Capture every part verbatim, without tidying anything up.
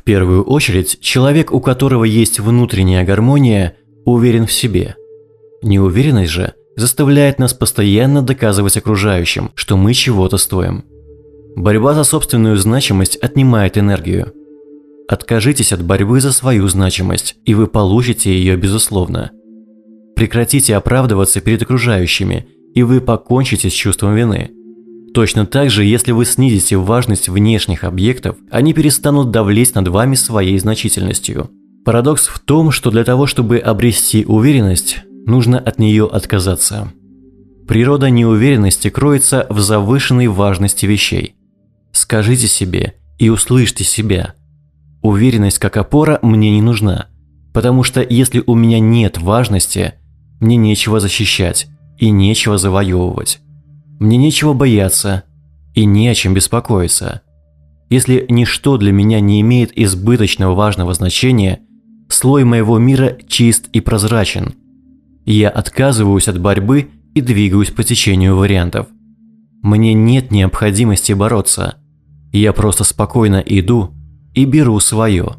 В первую очередь, человек, у которого есть внутренняя гармония, уверен в себе. Неуверенность же заставляет нас постоянно доказывать окружающим, что мы чего-то стоим. Борьба за собственную значимость отнимает энергию. Откажитесь от борьбы за свою значимость, и вы получите ее безусловно. Прекратите оправдываться перед окружающими, и вы покончите с чувством вины. Точно так же, если вы снизите важность внешних объектов, они перестанут давлеть над вами своей значительностью. Парадокс в том, что для того, чтобы обрести уверенность, нужно от нее отказаться. Природа неуверенности кроется в завышенной важности вещей. Скажите себе и услышьте себя: уверенность как опора мне не нужна, потому что если у меня нет важности, мне нечего защищать и нечего завоевывать. Мне нечего бояться и не о чем беспокоиться. Если ничто для меня не имеет избыточно важного значения, слой моего мира чист и прозрачен. Я отказываюсь от борьбы и двигаюсь по течению вариантов. Мне нет необходимости бороться. Я просто спокойно иду и беру свое.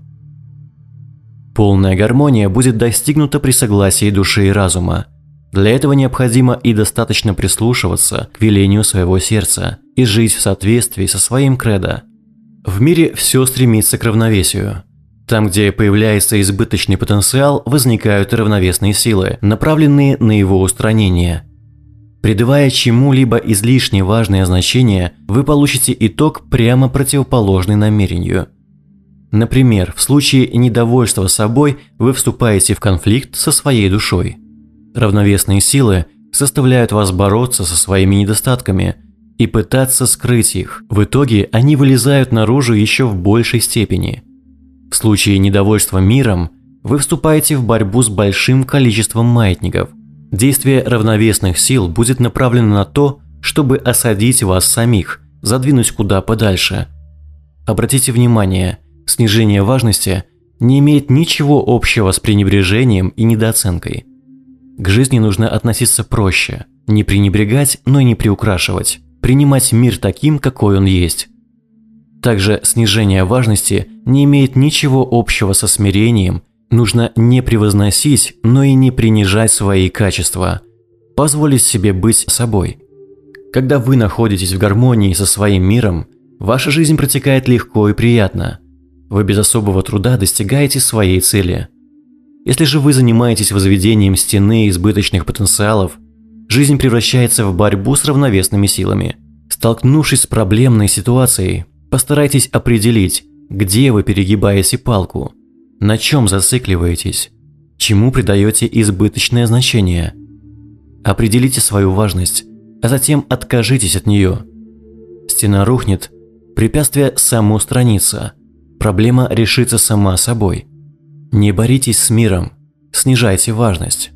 Полная гармония будет достигнута при согласии души и разума. Для этого необходимо и достаточно прислушиваться к велению своего сердца и жить в соответствии со своим кредо. В мире все стремится к равновесию. Там, где появляется избыточный потенциал, возникают и равновесные силы, направленные на его устранение. Придавая чему-либо излишне важное значение, вы получите итог, прямо противоположный намерению. Например, в случае недовольства собой вы вступаете в конфликт со своей душой. Равновесные силы заставляют вас бороться со своими недостатками и пытаться скрыть их. В итоге они вылезают наружу еще в большей степени. В случае недовольства миром вы вступаете в борьбу с большим количеством маятников. Действие равновесных сил будет направлено на то, чтобы осадить вас самих, задвинуть куда подальше. Обратите внимание, снижение важности не имеет ничего общего с пренебрежением и недооценкой. К жизни нужно относиться проще, не пренебрегать, но и не приукрашивать, принимать мир таким, какой он есть. Также снижение важности не имеет ничего общего со смирением, нужно не превозносить, но и не принижать свои качества, позволить себе быть собой. Когда вы находитесь в гармонии со своим миром, ваша жизнь протекает легко и приятно, вы без особого труда достигаете своей цели. Если же вы занимаетесь возведением стены избыточных потенциалов, жизнь превращается в борьбу с равновесными силами. Столкнувшись с проблемной ситуацией, постарайтесь определить, где вы перегибаете палку, на чем зацикливаетесь, чему придаете избыточное значение. Определите свою важность, а затем откажитесь от нее. Стена рухнет, препятствие самоустранится, проблема решится сама собой. Не боритесь с миром, снижайте важность.